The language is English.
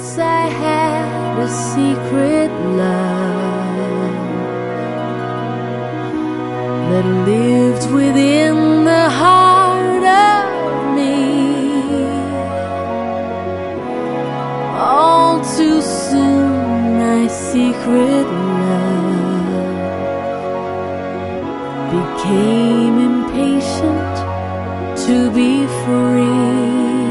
I had a secret love that lived within the heart of me. All too soon my secret love became impatient to be free.